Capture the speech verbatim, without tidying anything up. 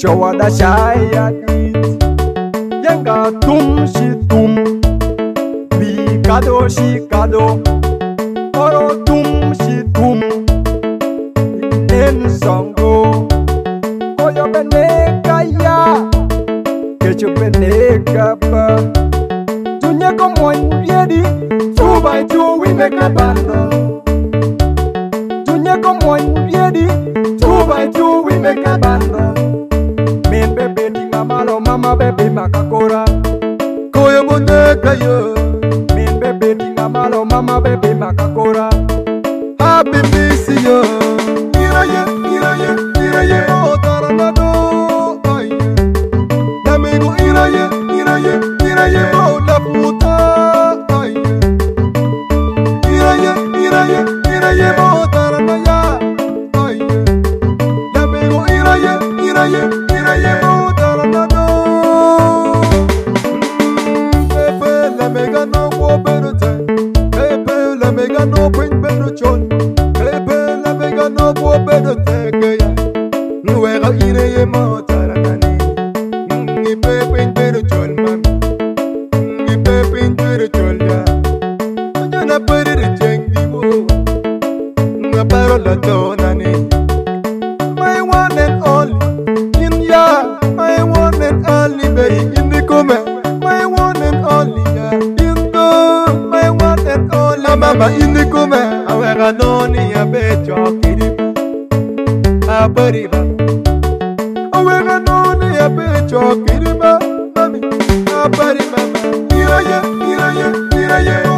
showa da shaya dit yenga tum shi tum bi kado shi kado oro tum shi tum en songo koyo beneka ya kechu beneka ba tunya ko moin yedi two by two we make a bando tunya ko moin yedi two by two we make a bando men bebe dinga malo mama bebe makakora koyo boneka yo men bebe dinga malo mama bebe makakora happy miss yo iraye iraye iraye o taranado ay amigo iraye iraye iraye o la puta ay iraye iraye iraye o taranaya ay amigo iraye iraye iraye o taranado pepe la mega no wo berote pepe la mega no bring berochon pepe la mega no wo berote ya nuera iraye mo taranani ni pepe berochon mami ni pepe berochon ya na pere de jengi wo na parola donani my one and only in ya my one and only baby in the come my one and only ya in the my one and only mama in the come awera noni ya becho kirima abariba awera noni ya becho kirima mami abariba iraye iraye iraye